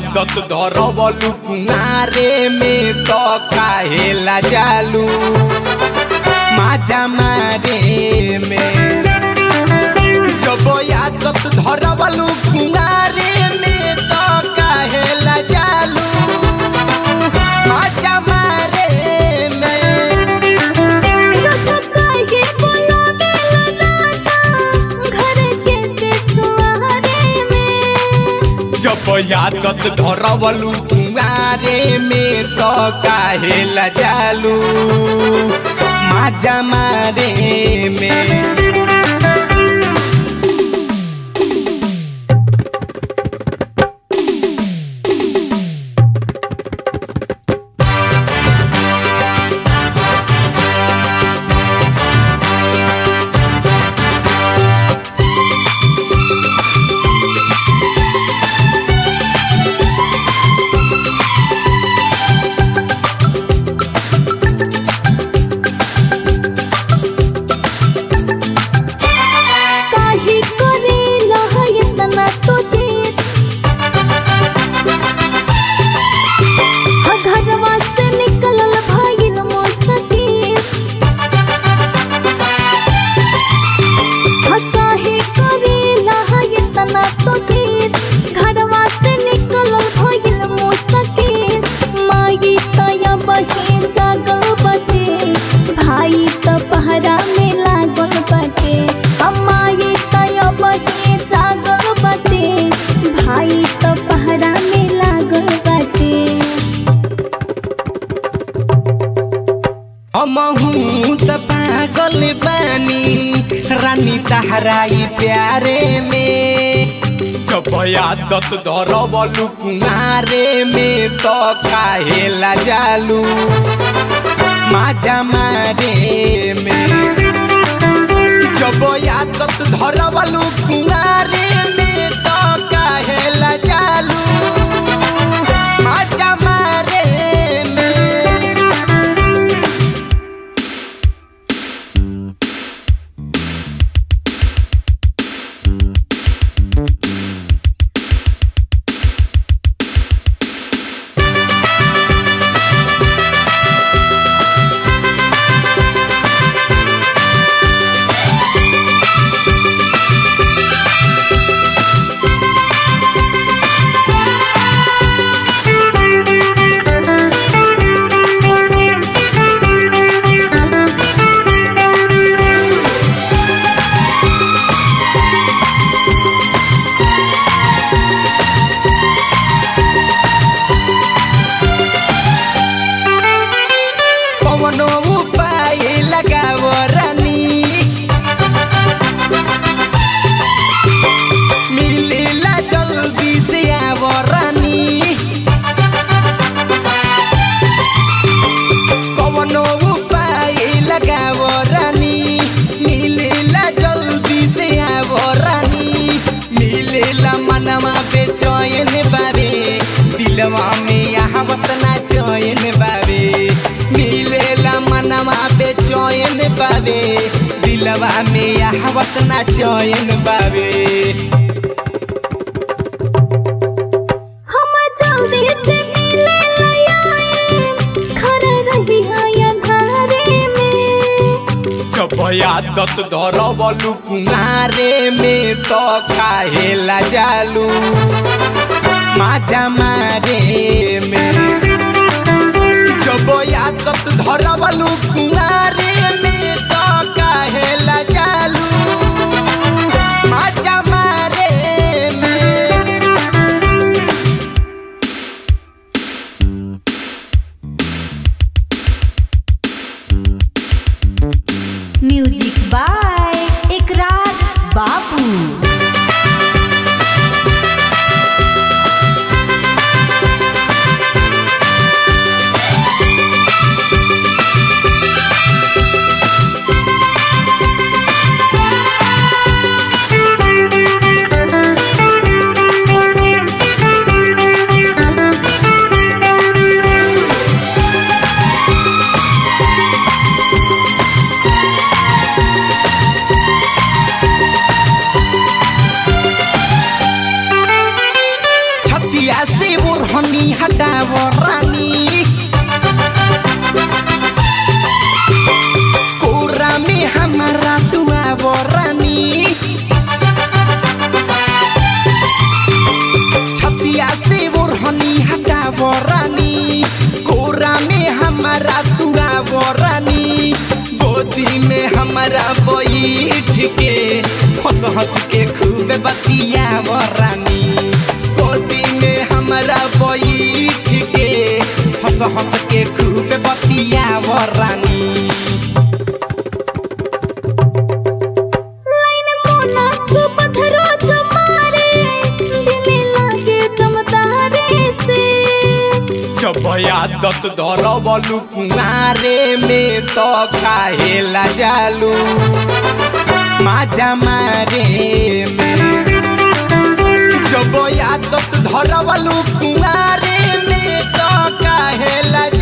आदत धरवलु कुंवारे में तो काहेला जालू माजा मारे में। जब आदत धरवलु कुंवारे में तो काहेला जालू माजा मारे में। जब आदत धरवलु कुंवारे में तो काहेला जालू माजा मारे में। हमहू त पागल बानी रानी तहराई प्यारे में। जब आदत धरवलु कुंवारे में तो काहेला जालू माजा मारे में। जब आदत धरवलु कुंवारे में तो काहेला जालू माजा मारे में। उपाय लगाव रानी मिलेला जल्दी से आव रानी। कवनो उपाय लगाव रानी मिलेला जल्दी से आव रानी। मिलेला मनवा बेचैन बाबे दिलवा में आहवत ना चैन बाबे। मिलेला मनवा बेचैन बाबे दिलवा में आहवत ना चैन बाबे। हम जल्दी से मिले खड़ा रही है अंधारे में। जब आदत धरवलु कुंवारे में तो काहेला जालू माजा मारे में। जब आदत धरवलु कुंवारे में तो काहेला जालू माजा मारे में। म्यूजिक बाय इकरार बाबू। बैठ के हंस हंस के खूब बतियाव रानी गोदी में हमरा बैठ के हंस हंस के खूब बतियाव रानी लाइन मोना सुपथरो जमारे दिले लागे चमतारे से जब आदत धरबलू कुआरे में तो काहेला जालू माजा मारे में जब आदत धरबलू कुआरे में तो काहेला